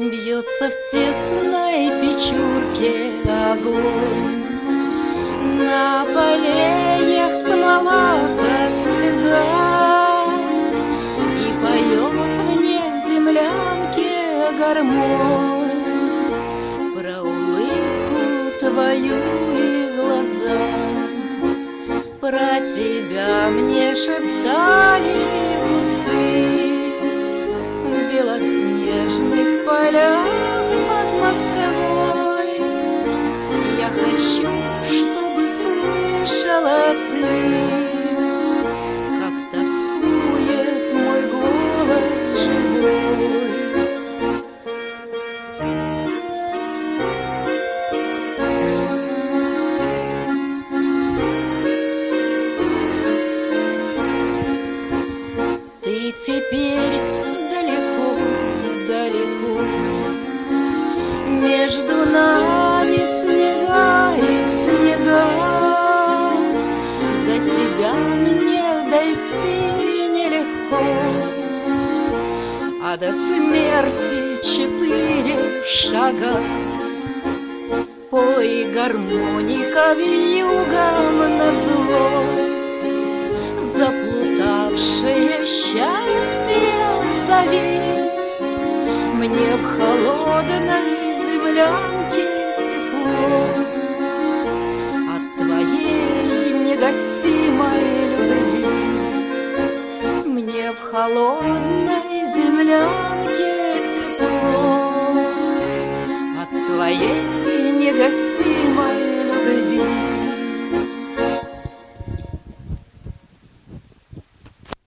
Бьется в тесной печурке огонь, на поленьях смола, как слеза, и поет мне в землянке гармонь про улыбку твою и глаза. Про тебя мне шептали кусты в белоснежных полях под Москвой. Я хочу, чтобы слышала ты, как тоскует мой голос живой. Ты теперь далеко, далеко, между нами снега и снега. До тебя мне дойти нелегко, а до смерти 4 шага. Пой, гармоника, вьюгом назло, заплутавшее счастье зови. Мне в холодной землянке тепло от твоей негасимой любви. Мне в холодной землянке тепло от твоей негасимой